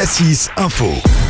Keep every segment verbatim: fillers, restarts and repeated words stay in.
Cassis Info.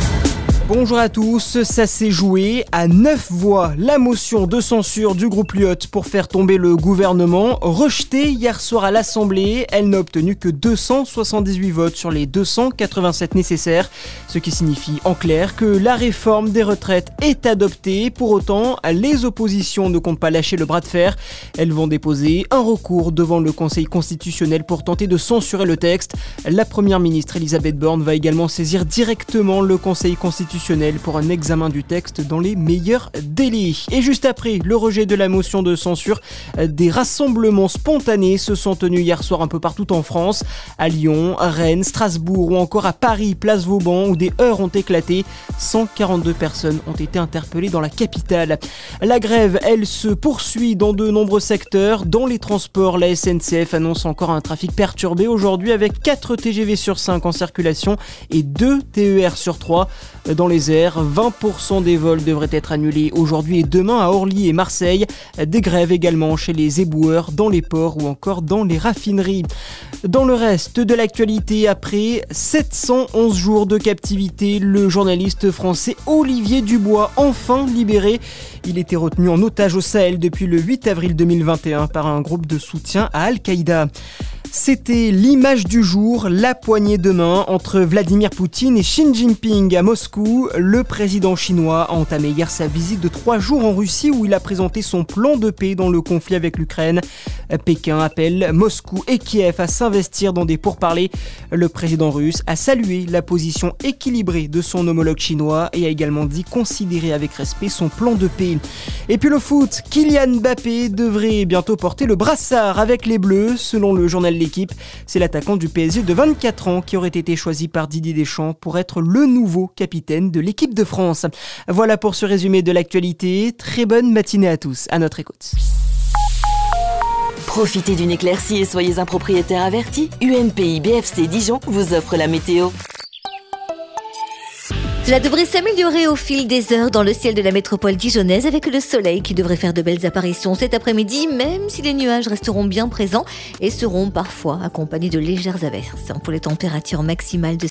Bonjour à tous, ça s'est joué à neuf voix. La motion de censure du groupe Lyot pour faire tomber le gouvernement, rejetée hier soir à l'Assemblée, elle n'a obtenu que deux cent soixante-dix-huit votes sur les deux cent quatre-vingt-sept nécessaires, ce qui signifie en clair que la réforme des retraites est adoptée. Pour autant, les oppositions ne comptent pas lâcher le bras de fer. Elles vont déposer un recours devant le Conseil constitutionnel pour tenter de censurer le texte. La première ministre Elisabeth Borne va également saisir directement le Conseil constitutionnel pour un examen du texte dans les meilleurs délais. Et juste après le rejet de la motion de censure, des rassemblements spontanés se sont tenus hier soir un peu partout en France, à Lyon, à Rennes, Strasbourg ou encore à Paris, place Vauban, où des heurts ont éclaté. cent quarante-deux personnes ont été interpellées dans la capitale. La grève, elle, se poursuit dans de nombreux secteurs. Dans les transports, la S N C F annonce encore un trafic perturbé aujourd'hui avec quatre T G V sur cinq en circulation et deux T E R sur trois. Dans les airs, vingt pour cent des vols devraient être annulés aujourd'hui et demain à Orly et Marseille. Des grèves également chez les éboueurs, dans les ports ou encore dans les raffineries. Dans le reste de l'actualité, après sept cent onze jours de captivité, le journaliste français Olivier Dubois, enfin libéré. Il était retenu en otage au Sahel depuis le huit avril deux mille vingt et un par un groupe de soutien à Al-Qaïda. C'était l'image du jour, la poignée de main entre Vladimir Poutine et Xi Jinping à Moscou. Le président chinois a entamé hier sa visite de trois jours en Russie où il a présenté son plan de paix dans le conflit avec l'Ukraine. Pékin appelle Moscou et Kiev à s'investir dans des pourparlers. Le président russe a salué la position équilibrée de son homologue chinois et a également dit considérer avec respect son plan de paix. Et puis le foot, Kylian Mbappé devrait bientôt porter le brassard avec les Bleus, selon le journal L'équipe. C'est l'attaquant du P S G de vingt-quatre ans qui aurait été choisi par Didier Deschamps pour être le nouveau capitaine de l'équipe de France. Voilà pour ce résumé de l'actualité. Très bonne matinée à tous. À notre écoute. Profitez d'une éclaircie et soyez un propriétaire averti. U N P I B F C Dijon vous offre la météo. Cela devrait s'améliorer au fil des heures dans le ciel de la métropole dijonnaise avec le soleil qui devrait faire de belles apparitions cet après-midi, même si les nuages resteront bien présents et seront parfois accompagnés de légères averses. Pour les températures maximales de